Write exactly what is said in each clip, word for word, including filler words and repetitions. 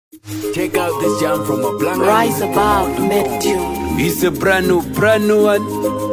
Check out this jam from a blank Rise Above Medtune. It's a brand new, brand new one.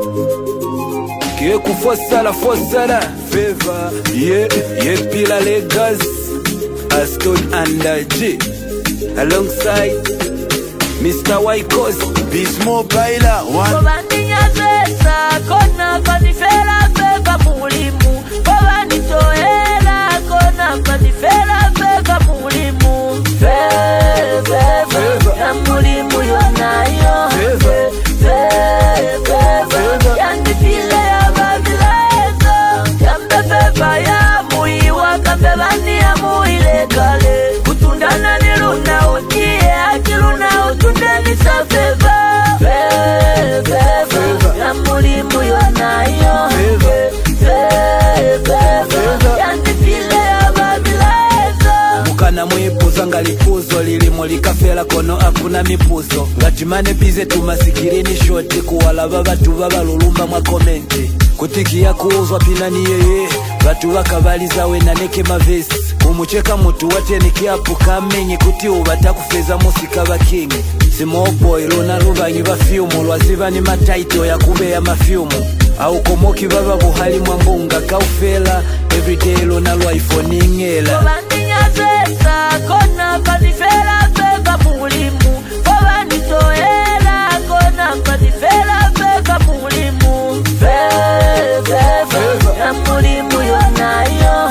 Keku Fossala, Fossala, Favor, yeah, yeah, Pila Lagos, Aston and G, alongside Mister White Coast, Bismo Baila, one. Kobaninya zesa, kona panifera feva mulimu. Kobani toela, kona panifera feva mulimu. Feva, feva, ya mulimu yonayo. Feva, feva, feva, yandi pile ya babilaezo. Yambe feva ya muiwa, kambe bani ya muile kale. Kutundana niluna utie, akiluna utunde nisa feva. Feva, feva, ya mulimu yonayo. Feva, feva, yandi pile ya babilaezo. Mukana mwipuzo nga lipuzo lilimu likafela kono akuna mipuzo. Ngatimane bize tumasikirini shoti kuwala babatu babalulumba mwa komenti. Kutikia kuuzwa pinani yeye batu bakabaliza we naneke mavesi. Umucheka mutu wateniki apu kamenyi kuti ubata kufeza musika bakingi. Small boy lona lubanyi bafyumu lwaziba ni mataito ya kube ya mafyumu. Au komoki baba buhali mwambunga kaufela everyday lona lwa iPhone ingela. Kobaninya zesa, kona panifera feva mulimu. Kobani toela, kona panifera feva mulimu. Feva, feva, ya mulimu yonayo.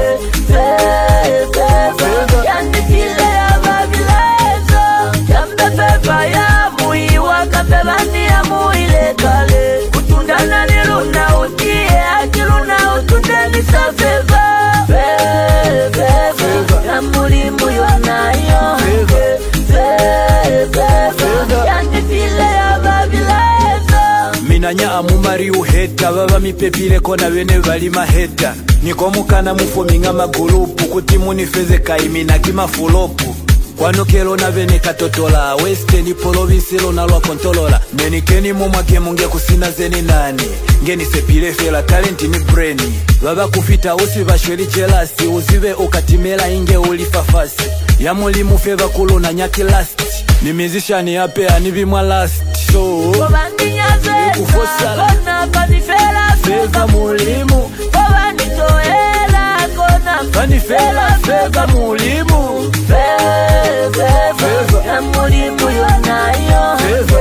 Feva, feva, yandi pile ya babilaezo. Yambe feva ya muiwa, kambe bani ya muile kale. Kutundana niluna utie, akiluna utunde nisa feva. Feva, feva, ya mulimu yonayo. Feva, feva, yandi pile ya babilaezo. Minanya amumari uheta baba mipepile kona bene bali maheta. Niko mukana mufominga magulupu kuti munifeze kaimina kima fulopu. Kwano kelo na bene katotola Western province lona lwa kontolola. Menikeni mumwake munge kusina zeni nani. Ngeni sepile fela talenti ni brainy. Baba kufita usi bashweli jelasi. Uzive ukatimela inge ulifafasi. Ya mulimu feva kuluna nyaki last. Nimizisha ni hape anibimwa last. So Kobaninya zesa, kona panifera feva mulimu. Kobani toela, kona panifera feva mulimu. Feva, feva, ya mulimu yonayo.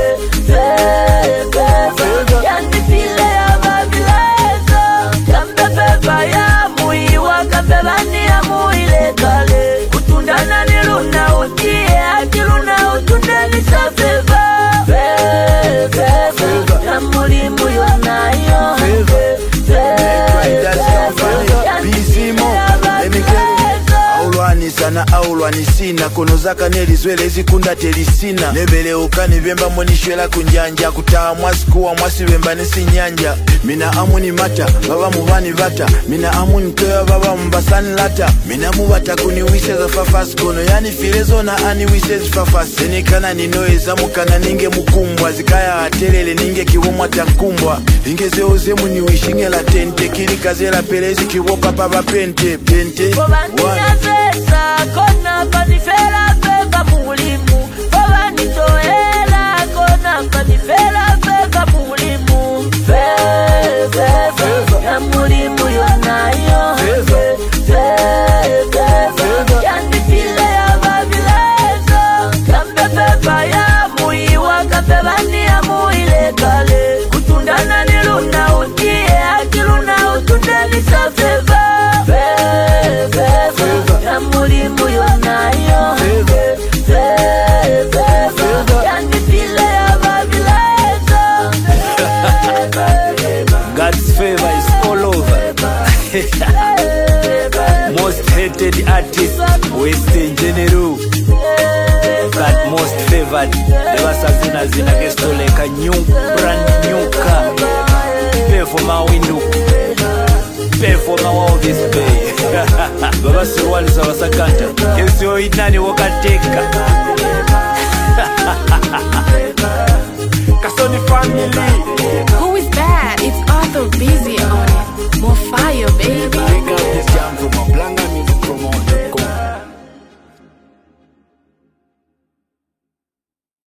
Feva, feva, yandi pile ya babilaezo. Yambe feva ya muiwa, kambe bani ya muile kale. Kutundana niluna utie, akiluna utunde nisa feva. Feva, feva, ya mulimu yonayo. Feva, feva, yandi pile ya babilaezo. Sana aulwani sina kono zaka nelizwele zikunda telisina. Nebele ukani bemba monishwela kunjanja. Kutaha mwasi kuwa mwasi bemba nisi nyanja. Mina amuni mata, baba mubani vata. Mina amuni toya baba mbasani lata. Mina mubata kuni wishes fafas kono. Yani filezo na ani wishes fafas. Senikana ninoeza mukana ninge mukumbwa. Zikaya atelele ninge kiwomwa tankumbwa. Inge zeuze muni wishinge la tente. Kili kazela pelezi kiwopa papa pente. Pente Kobaninya zesa, kona panifera feva mulimu. Kobani toela, kona panifera feva mulimu. Feva, feva, ya mulimu yonayo. Feva, feva, yandi pile ya babilaezo. Kambe feva ya muiwa, kambe bani ya muile kale. Kutundana niluna utie, akiluna utunde nisa feva. Feva, feva, ya mulimu yonayo. Feva, feva, yandi pile ya babilaezo. God's favor is all over. Most hated artist Western General. But most favored. Devasa zina zina gestoleka new brand new car. Pay for my window. Pay for my all this pay. Baba suruali za wasakanta. Kesio inani wakateka. Kasoni family. Who is that? It's Arthur Busy on it. More fire, baby.